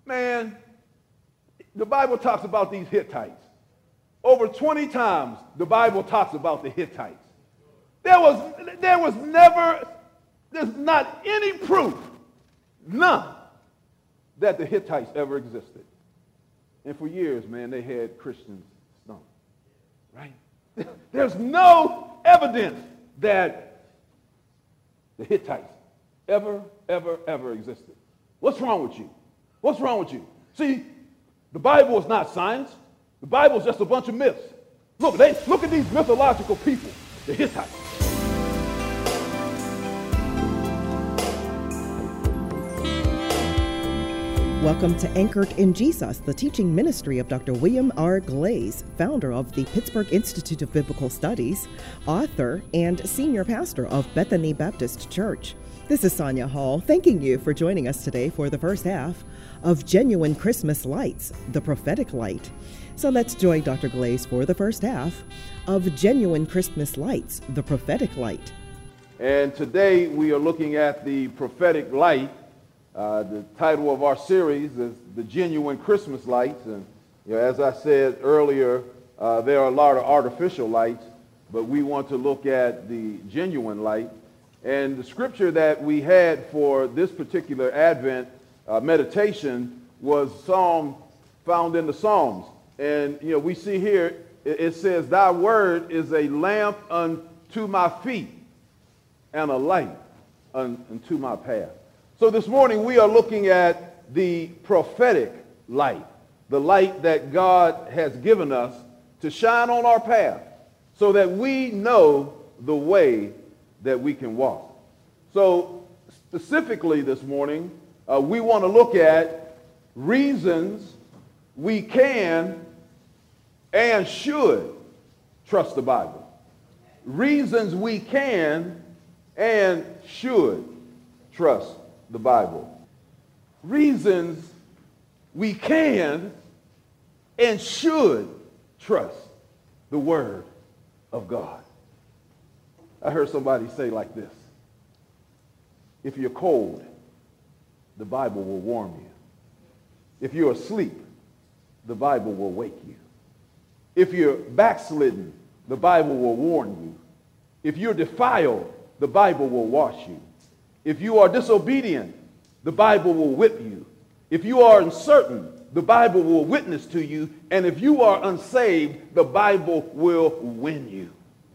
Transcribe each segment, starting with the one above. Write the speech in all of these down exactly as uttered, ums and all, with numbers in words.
Man, the Bible talks about these Hittites. Over twenty times, the Bible talks about the Hittites. There was, there was never, there's not any proof, none, that the Hittites ever existed. And for years, man, they had Christians stoned, right? There's no evidence that the Hittites ever, ever, ever existed. What's wrong with you? What's wrong with you? See, the Bible is not science. The Bible is just a bunch of myths. Look, they, look at these mythological people, the Hittites. Welcome to Anchored in Jesus, the teaching ministry of Doctor William R. Glaze, founder of the Pittsburgh Institute of Biblical Studies, author, and senior pastor of Bethany Baptist Church. This is Sonia Hall, thanking you for joining us today for the first half of Genuine Christmas Lights, the prophetic light. So let's join Doctor Glaze for the first half of Genuine Christmas Lights, the prophetic light. And today we are looking at the prophetic light. Uh, the title of our series is The Genuine Christmas Lights. And you know, as I said earlier, uh, there are a lot of artificial lights, but we want to look at the genuine light. And the scripture that we had for this particular Advent uh, meditation was Psalm found in the Psalms. And, you know, we see here, it, it says, "Thy word is a lamp unto my feet and a light un, unto my path." So this morning we are looking at the prophetic light, the light that God has given us to shine on our path so that we know the way that we can walk. So specifically this morning, uh, we want to look at reasons we can and should trust the Bible. Reasons we can and should trust the Bible. Reasons we can and should trust the Word of God. I heard somebody say like this: if you're cold, the Bible will warm you. If you're asleep, the Bible will wake you. If you're backslidden, the Bible will warn you. If you're defiled, the Bible will wash you. If you are disobedient, the Bible will whip you. If you are uncertain, the Bible will witness to you. And if you are unsaved, the Bible will win you.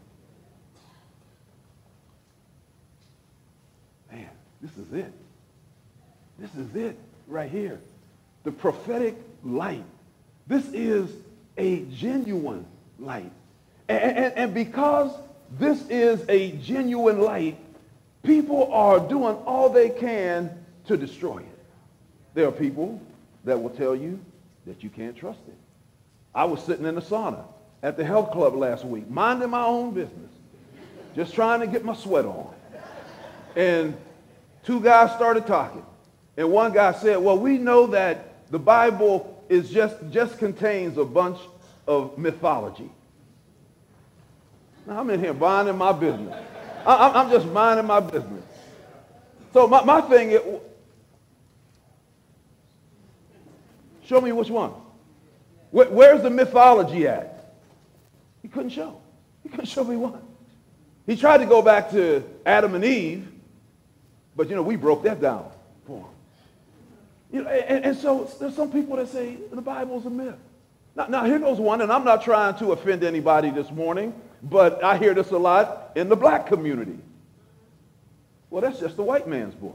Man, this is it. This is it right here. The prophetic light. This is a genuine light. And, and, and because this is a genuine light, people are doing all they can to destroy it. There are people that will tell you that you can't trust it. I was sitting in the sauna at the health club last week, minding my own business, just trying to get my sweat on. And two guys started talking. And one guy said, well, we know that the Bible is just, just contains a bunch of mythology. Now, I'm in here minding my business. I, I'm just minding my business. So my, my thing is, show me which one. Where, where's the mythology at? He couldn't show. He couldn't show me one. He tried to go back to Adam and Eve, but, you know, we broke that down for him. You know, and, and so there's some people that say the Bible's a myth. Now, now, here goes one, and I'm not trying to offend anybody this morning, but I hear this a lot in the black community. Well, that's just the white man's book.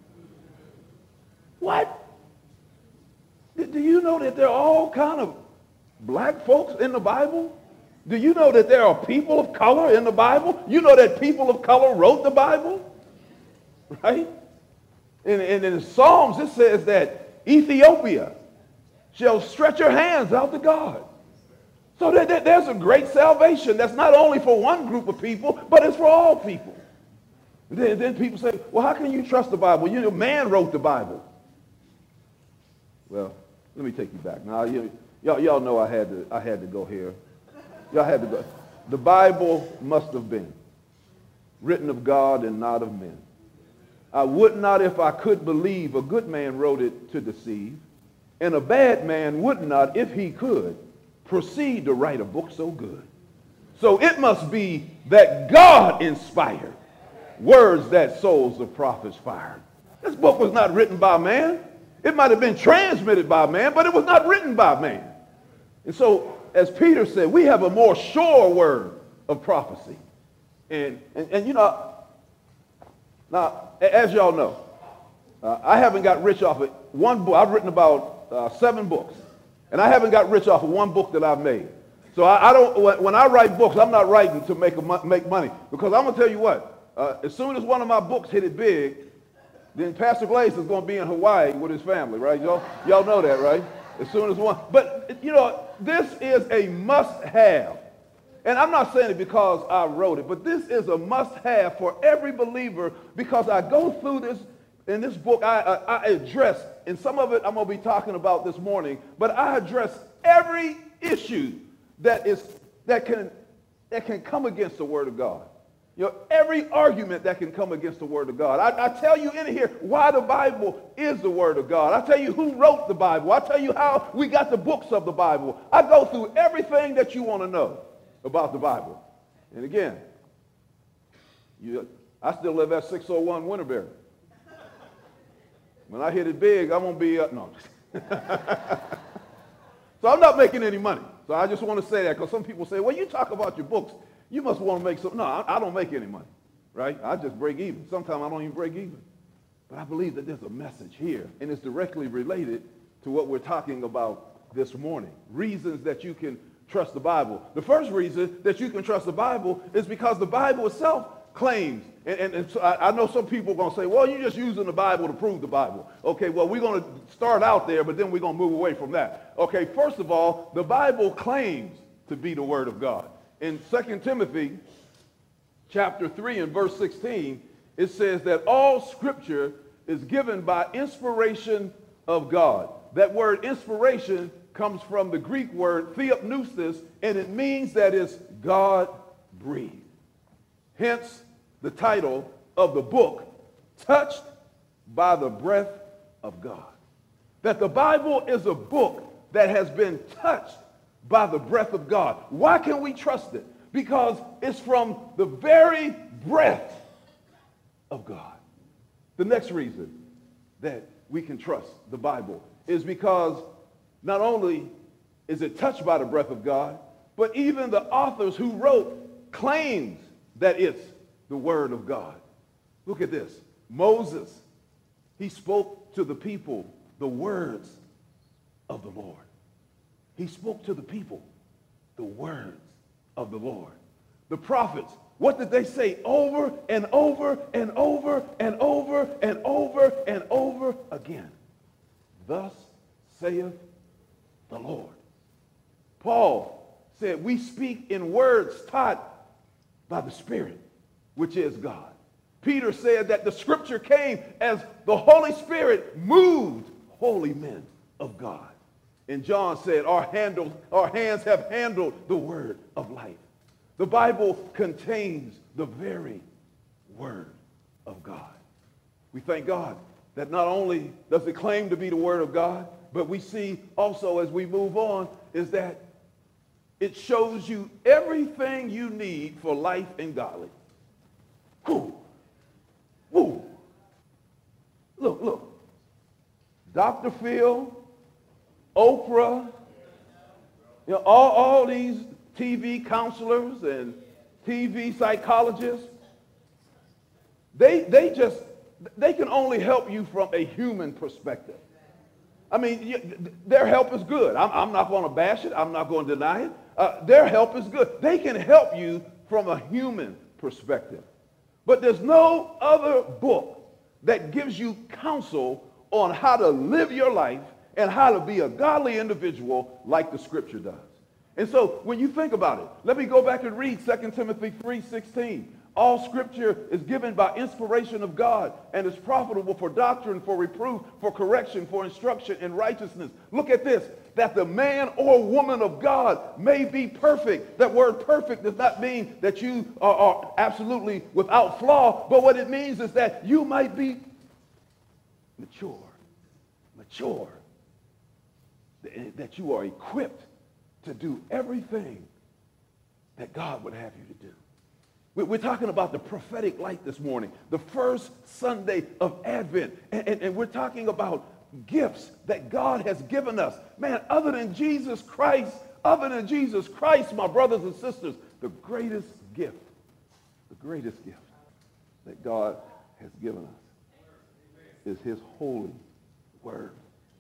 What? Do you know that there are all kind of black folks in the Bible? Do you know that there are people of color in the Bible? You know that people of color wrote the Bible? Right? And, and in the Psalms, it says that Ethiopia shall stretch her hands out to God. So there, there, there's a great salvation that's not only for one group of people, but it's for all people. And then, then people say, well, how can you trust the Bible? You know, man wrote the Bible. Well, let me take you back. Now, you, y'all, y'all know I had to, I had to go here. Y'all had to go. The Bible must have been written of God and not of men. I would not, if I could believe, a good man wrote it to deceive. And a bad man would not, if he could, proceed to write a book so good. So it must be that God inspired words that souls of prophets fired. This book was not written by man. It might have been transmitted by man, but it was not written by man. And so, as Peter said, we have a more sure word of prophecy. And, and, and you know, now, as y'all know, uh, I haven't got rich off of one book. I've written about uh, seven books, and I haven't got rich off of one book that I've made. So I, I don't. When I write books, I'm not writing to make a, make money, because I'm gonna tell you what. Uh, as soon as one of my books hit it big, then Pastor Glaze is gonna be in Hawaii with his family, right? Y'all, y'all know that, right? As soon as one. But you know, this is a must-have. And I'm not saying it because I wrote it, but this is a must-have for every believer, because I go through this, in this book, I, I, I address, and some of it I'm going to be talking about this morning, but I address every issue that is that can that can come against the Word of God. You know, every argument that can come against the Word of God. I, I tell you in here why the Bible is the Word of God. I tell you who wrote the Bible. I tell you how we got the books of the Bible. I go through everything that you want to know about the Bible. And again, you, I still live at six oh one Winterberry. When I hit it big, I'm going to be, uh, no. So I'm not making any money. So I just want to say that, because some people say, well, you talk about your books, you must want to make some. No, I, I don't make any money, right? I just break even. Sometimes I don't even break even. But I believe that there's a message here, and it's directly related to what we're talking about this morning. Reasons that you can trust the Bible. The first reason that you can trust the Bible is because the Bible itself claims, and, and, and so I, I know some people are going to say, well, you're just using the Bible to prove the Bible. Okay, well, we're going to start out there, but then we're going to move away from that. Okay, first of all, the Bible claims to be the Word of God. In Second Timothy chapter three and verse sixteen, it says that all Scripture is given by inspiration of God. That word inspiration comes from the Greek word theopneustos, and it means that it's God-breathed. Hence, the title of the book, Touched by the Breath of God. That the Bible is a book that has been touched by the breath of God. Why can we trust it? Because it's from the very breath of God. The next reason that we can trust the Bible is because not only is it touched by the breath of God, but even the authors who wrote claims that it's the Word of God. Look at this. Moses, he spoke to the people the words of the Lord. He spoke to the people the words of the Lord. The prophets, what did they say over and over and over and over and over and over again? Thus saith the Lord. Paul said, we speak in words taught by the Spirit, which is God. Peter said that the Scripture came as the Holy Spirit moved holy men of God. And John said, our, handle, our hands have handled the word of life. The Bible contains the very word of God. We thank God that not only does it claim to be the word of God, but we see also as we move on is that it shows you everything you need for life and godly. Whoo. Whoo. Look, look. Doctor Phil, Oprah, you know, all, all these T V counselors and T V psychologists, they, they just, they can only help you from a human perspective. I mean, their help is good. I'm, I'm not going to bash it. I'm not going to deny it. Uh, their help is good. They can help you from a human perspective. But there's no other book that gives you counsel on how to live your life and how to be a godly individual like the Scripture does. And so when you think about it, let me go back and read Second Timothy three sixteen. All Scripture is given by inspiration of God and is profitable for doctrine, for reproof, for correction, for instruction in righteousness. Look at this, that the man or woman of God may be perfect. That word perfect does not mean that you are, are absolutely without flaw, but what it means is that you might be mature. Mature. that you are equipped to do everything that God would have you to do. We're talking about the prophetic light this morning, the first Sunday of Advent. And, and, and we're talking about gifts that God has given us. Man, other than Jesus Christ, other than Jesus Christ, my brothers and sisters, the greatest gift, the greatest gift that God has given us is his holy word.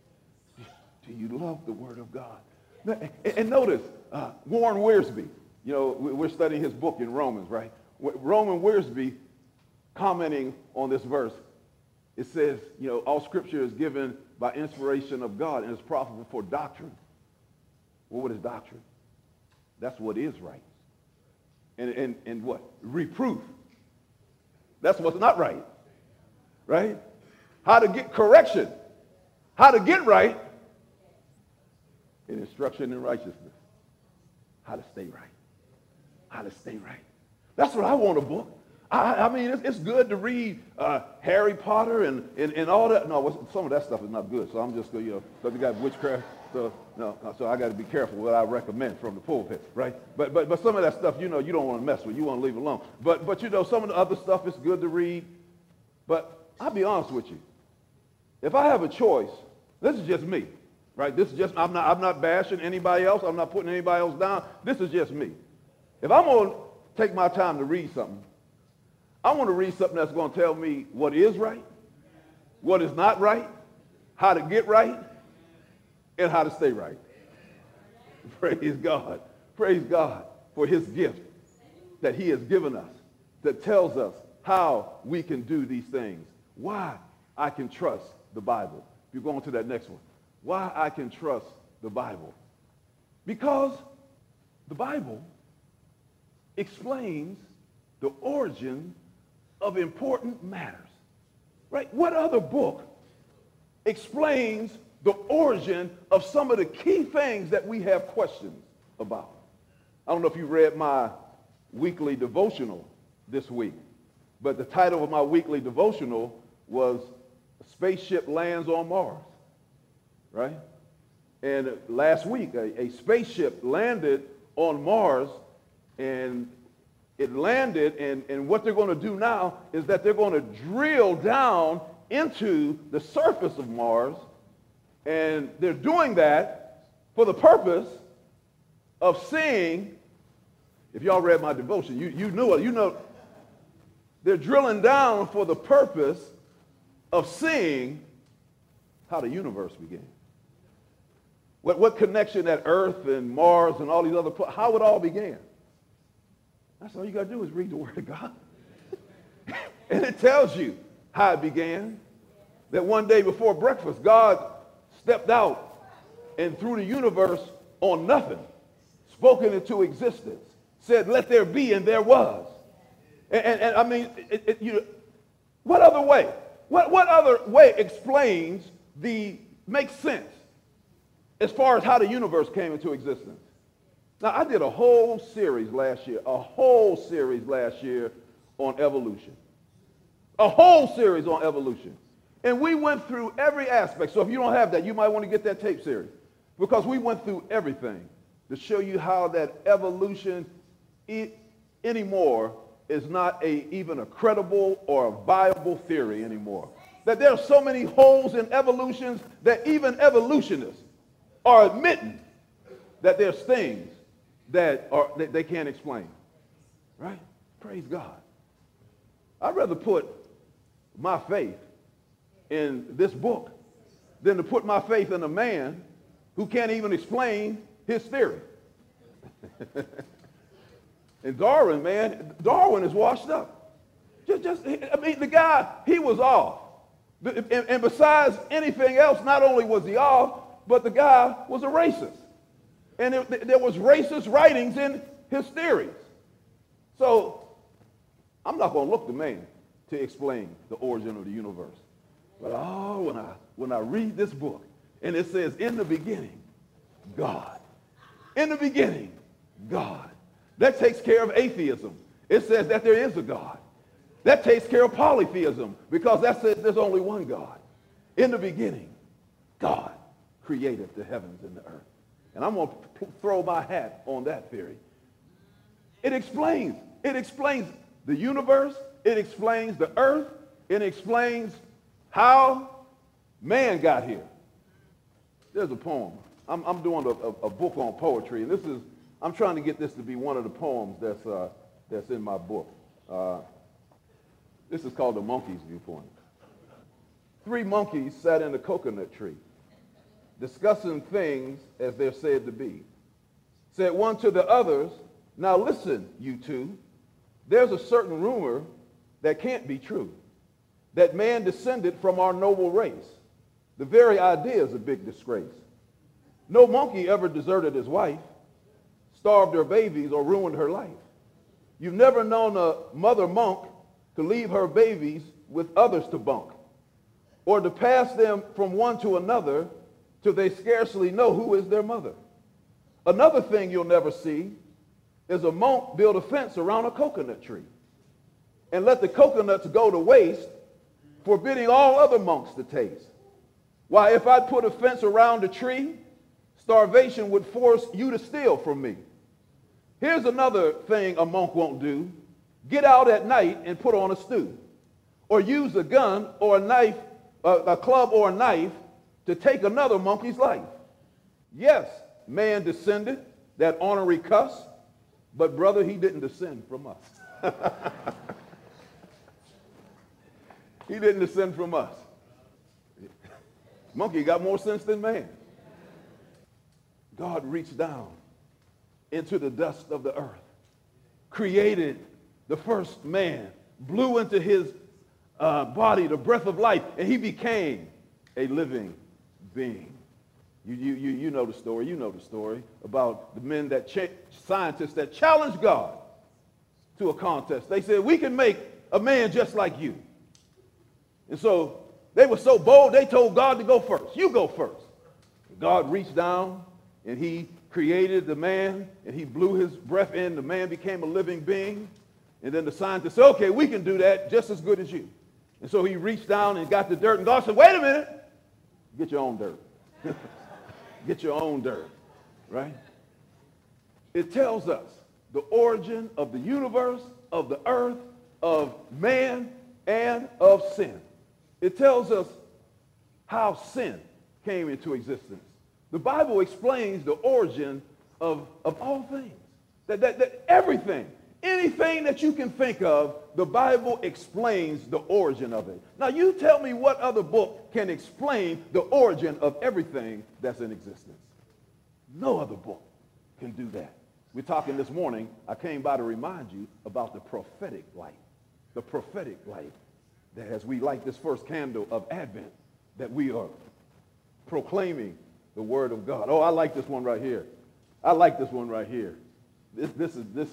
Do you love the word of God? And, and notice, uh, Warren Wiersbe, you know, we're studying his book in Romans, right? Roman Wiersbe, commenting on this verse, it says, you know, all scripture is given by inspiration of God and is profitable for doctrine. Well, what is doctrine? That's what is right. And, and, and what? Reproof. That's what's not right. Right? How to get correction. How to get right. And instruction in righteousness. How to stay right. How to stay right. That's what I want a book. I, I mean, it's, it's good to read uh, Harry Potter and, and, and all that. No, some of that stuff is not good. So I'm just going to, you know, so they got witchcraft. So, no, so I got to be careful what I recommend from the pulpit, right? But, but, but some of that stuff, you know, you don't want to mess with. You want to leave it alone. But, but, you know, some of the other stuff is good to read. But I'll be honest with you. If I have a choice, this is just me, right? This is just, I'm not, I'm not bashing anybody else. I'm not putting anybody else down. This is just me. If I'm going to take my time to read something, I want to read something that's going to tell me what is right, what is not right, how to get right, and how to stay right. Praise God. Praise God for his gift that he has given us that tells us how we can do these things. Why I can trust the Bible. If you go on to that next one. Why I can trust the Bible. Because the Bible explains the origin of important matters, right? What other book explains the origin of some of the key things that we have questions about? I don't know if you read my weekly devotional this week, but the title of my weekly devotional was Spaceship Lands on Mars, right? And last week, a, a spaceship landed on Mars, and it landed, and, and what they're going to do now is that they're going to drill down into the surface of Mars, and they're doing that for the purpose of seeing, if y'all read my devotion, you, you knew it, you know, they're drilling down for the purpose of seeing how the universe began. What, what connection that Earth and Mars and all these other, how it all began. That's all you got to do is read the Word of God. And it tells you how it began. That one day before breakfast, God stepped out and threw the universe on nothing, spoke it into existence, said, let there be, and there was. And, and, and I mean, it, it, you, what other way? What, what other way explains the, makes sense as far as how the universe came into existence? Now, I did a whole series last year, a whole series last year on evolution. A whole series on evolution. And we went through every aspect. So if you don't have that, you might want to get that tape series. Because we went through everything to show you how that evolution it, anymore is not a, even a credible or a viable theory anymore. That there are so many holes in evolutions that even evolutionists are admitting that there's things that are that they can't explain. Right? Praise God. I'd rather put my faith in this book than to put my faith in a man who can't even explain his theory. And Darwin, man, Darwin is washed up. Just, just, I mean, the guy, he was off. And, and besides anything else, not only was he off, but the guy was a racist. And it, there was racist writings in his theories. So I'm not going to look to man to explain the origin of the universe. But oh, when I, when I read this book, and it says, in the beginning, God. In the beginning, God. That takes care of atheism. It says that there is a God. That takes care of polytheism, because that says there's only one God. In the beginning, God created the heavens and the earth. And I'm going to throw my hat on that theory. It explains. It explains the universe. It explains the earth. It explains how man got here. There's a poem. I'm, I'm doing a, a, a book on poetry, and this is, I'm trying to get this to be one of the poems that's, uh, that's in my book. Uh, this is called The Monkey's Viewpoint. Three monkeys sat in a coconut tree, discussing things as they're said to be. Said one to the others, now listen, you two, there's a certain rumor that can't be true, that man descended from our noble race. The very idea is a big disgrace. No monkey ever deserted his wife, starved her babies, or ruined her life. You've never known a mother monk to leave her babies with others to bunk, or to pass them from one to another till they scarcely know who is their mother. Another thing you'll never see is a monk build a fence around a coconut tree and let the coconuts go to waste, forbidding all other monks to taste. Why, if I'd put a fence around a tree, starvation would force you to steal from me. Here's another thing a monk won't do. Get out at night and put on a stew, or use a gun or a knife, uh, a club or a knife to take another monkey's life. Yes, man descended, that ornery cuss, but brother, he didn't descend from us. He didn't descend from us. Monkey got more sense than man. God reached down into the dust of the earth, created the first man, blew into his uh, body the breath of life, and he became a living being. You, you, you, you know the story. You know the story about the men that, cha- scientists that challenged God to a contest. They said, we can make a man just like you. And so they were so bold, they told God to go first. You go first. God reached down and he created the man, and he blew his breath in. The man became a living being. And then the scientists said, okay, we can do that just as good as you. And so he reached down and got the dirt, and God said, wait a minute. Get your own dirt. Get your own dirt, right? It tells us the origin of the universe, of the earth, of man, and of sin. It tells us how sin came into existence. The Bible explains the origin of, of all things. That, that, that everything, anything that you can think of, the Bible explains the origin of it. Now you tell me what other book can explain the origin of everything that's in existence. No other book can do that. We're talking this morning, I came by to remind you about the prophetic light. The prophetic light. That as we light this first candle of Advent, that we are proclaiming the word of God. Oh, I like this one right here. I like this one right here. This, this is this.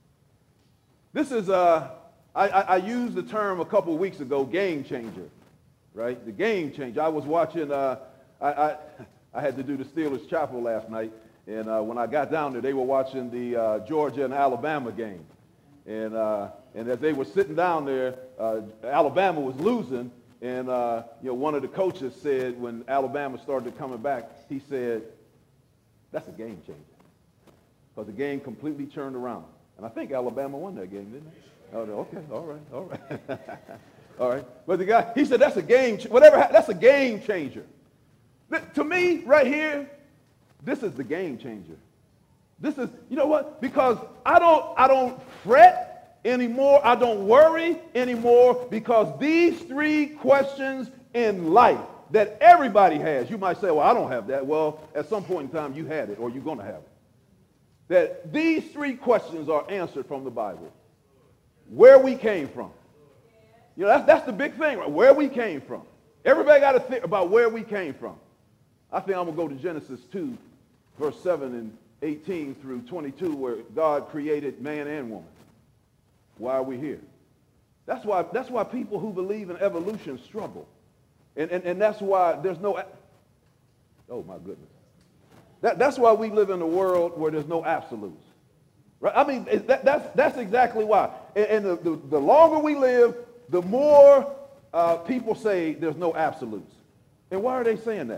This is uh. I, I, I used the term a couple of weeks ago, game changer, right? The game changer. I was watching. Uh, I, I I had to do the Steelers Chapel last night, and uh, when I got down there, they were watching the uh, Georgia and Alabama game, and uh, and as they were sitting down there, uh, Alabama was losing. And, uh, you know, one of the coaches said when Alabama started coming back, he said, that's a game changer. Because the game completely turned around. And I think Alabama won that game, didn't they? Oh, okay, all right, all right. All right. But the guy, he said, that's a game, ch- whatever, that's a game changer. Th- to me, right here, this is the game changer. This is, you know what? Because I don't, I don't fret anymore. I don't worry anymore, because these three questions in life that everybody has. You might say, well, I don't have that. Well, at some point in time, you had it, or you're going to have it. That these three questions are answered from the Bible. Where we came from. You know, that's, that's the big thing, right? Where we came from. Everybody got to think about where we came from. I think I'm going to go to Genesis two, verse seven and eighteen through twenty-two, where God created man and woman. Why are we here? That's why, that's why people who believe in evolution struggle. And, and, and that's why there's no, oh my goodness. That, that's why we live in a world where there's no absolutes. Right? I mean, that, that's, that's exactly why. And, and the, the, the longer we live, the more uh, people say there's no absolutes. And why are they saying that?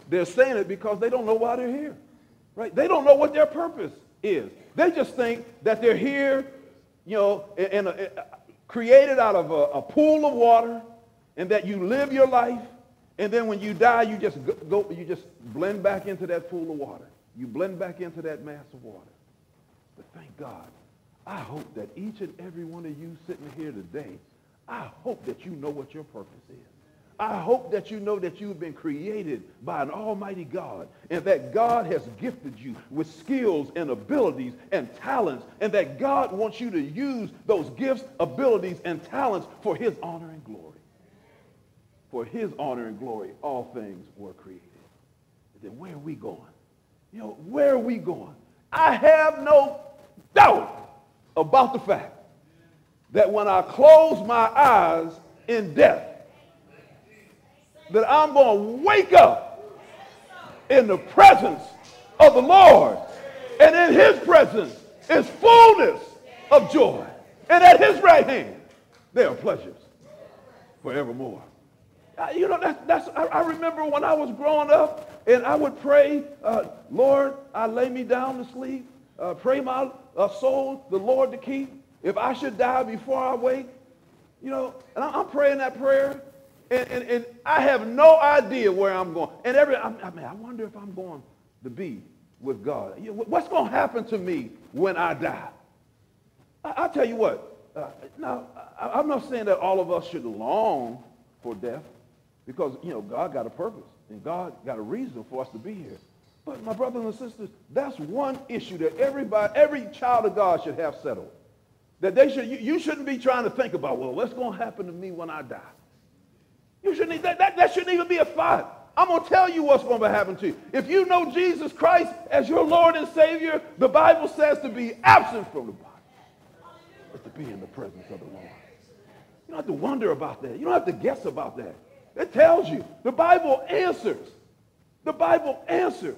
They're saying it because they don't know why they're here, right? They don't know what their purpose is. They just think that they're here, you know, in a, in a, created out of a, a pool of water, and that you live your life, and then when you die, you just go, go, you just blend back into that pool of water. You blend back into that mass of water. But thank God, I hope that each and every one of you sitting here today, I hope that you know what your purpose is. I hope that you know that you've been created by an almighty God, and that God has gifted you with skills and abilities and talents, and that God wants you to use those gifts, abilities, and talents for his honor and glory. For his honor and glory, all things were created. And then where are we going? You know, where are we going? I have no doubt about the fact that when I close my eyes in death, that I'm going to wake up in the presence of the Lord. And in his presence is fullness of joy. And at his right hand, there are pleasures forevermore. Uh, you know, that's, that's, I, I remember when I was growing up, and I would pray, uh, Lord, I lay me down to sleep. Uh, pray my uh, soul, the Lord to keep. If I should die before I wake, you know, and I'm, I'm praying that prayer. And, and, and I have no idea where I'm going. And every, I, I mean, I wonder if I'm going to be with God. What's going to happen to me when I die? I, I'll tell you what. Uh, now, I, I'm not saying that all of us should long for death, because, you know, God got a purpose, and God got a reason for us to be here. But my brothers and sisters, that's one issue that everybody, every child of God should have settled. That they should, you, you shouldn't be trying to think about, well, what's going to happen to me when I die? You shouldn't, that, that, that shouldn't even be a thought. I'm going to tell you what's going to happen to you. If you know Jesus Christ as your Lord and Savior, the Bible says to be absent from the body is to be in the presence of the Lord. You don't have to wonder about that. You don't have to guess about that. It tells you. The Bible answers. The Bible answers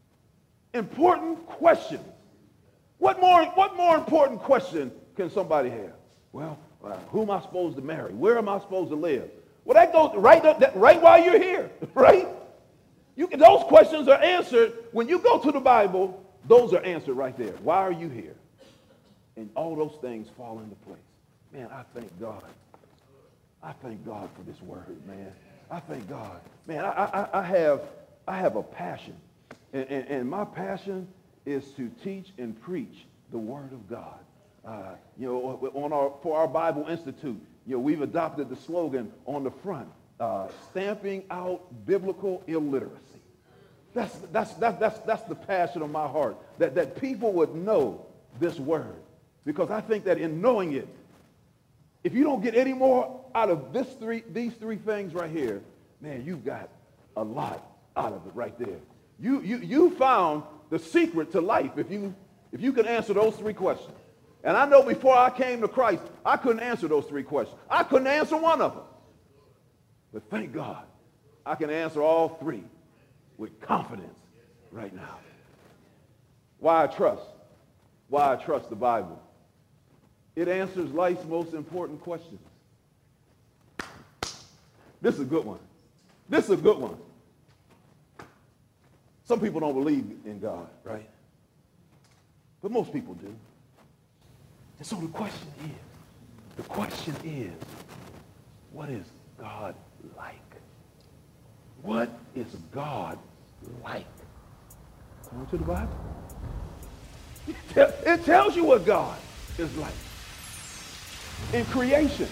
important questions. What more, what more important question can somebody have? Well, uh, who am I supposed to marry? Where am I supposed to live? Well, that goes right, that, right while you're here, right? You can, those questions are answered. When you go to the Bible, those are answered right there. Why are you here? And all those things fall into place. Man, I thank God. I thank God for this word, man. I thank God. Man, I, I, I, have, I have a passion. And, and, and my passion is to teach and preach the word of God. Uh, you know, on our, for our Bible Institute, you know, we've adopted the slogan on the front, uh, stamping out biblical illiteracy. That's, that's, that's, that's, that's the passion of my heart, that, that people would know this word. Because I think that in knowing it, if you don't get any more out of this three, these three things right here, man, you've got a lot out of it right there. You, you, you found the secret to life if you, if you can answer those three questions. And I know before I came to Christ, I couldn't answer those three questions. I couldn't answer one of them. But thank God, I can answer all three with confidence right now. Why I trust? Why I trust the Bible? It answers life's most important questions. This is a good one. This is a good one. Some people don't believe in God, right? But most people do. And so the question is, the question is, what is God like? What is God like? Come to the Bible. It tells you what God is like in creation.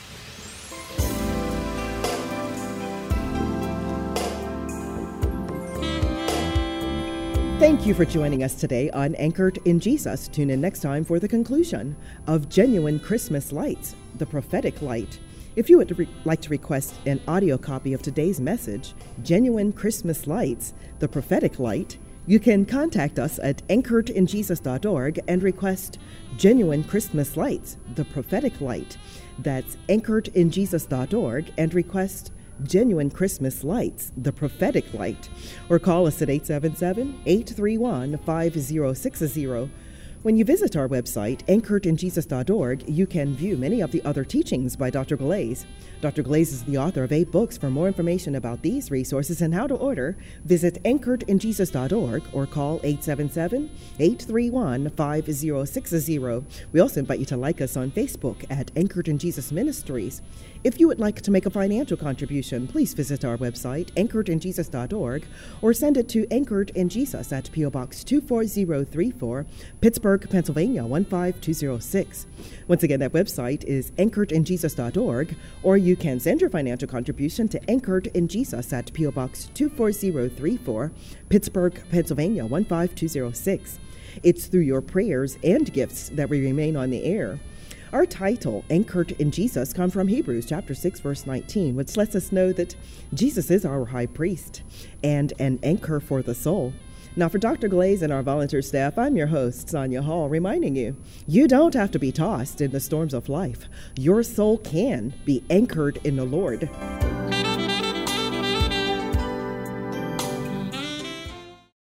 Thank you for joining us today on Anchored in Jesus. Tune in next time for the conclusion of Genuine Christmas Lights, the prophetic light. If you would re- like to request an audio copy of today's message, Genuine Christmas Lights, the prophetic light, you can contact us at anchored in jesus dot org and request Genuine Christmas Lights, the prophetic light. That's anchored in jesus dot org and request Genuine Christmas Lights, the prophetic light. Or call us at eight seven seven, eight three one, five zero six zero. When you visit our website, anchored in jesus dot org, you can view many of the other teachings by Doctor Glaze. Doctor Glaze is the author of eight books. For more information about these resources and how to order, visit anchored in jesus dot org or call eight seven seven, eight three one, five zero six zero. We also invite you to like us on Facebook at Anchored in Jesus Ministries. If you would like to make a financial contribution, please visit our website, anchored in jesus dot org, or send it to Anchored in Jesus at P O Box two four zero three four, Pittsburgh, Pennsylvania one five two zero six. Once again, that website is anchored in jesus dot org, or you can send your financial contribution to Anchored in Jesus at P O Box two four zero three four, Pittsburgh, Pennsylvania one five two zero six. It's through your prayers and gifts that we remain on the air. Our title, Anchored in Jesus, comes from Hebrews chapter six, verse nineteen, which lets us know that Jesus is our high priest and an anchor for the soul. Now, for Doctor Glaze and our volunteer staff, I'm your host, Sonia Hall, reminding you, you don't have to be tossed in the storms of life. Your soul can be anchored in the Lord.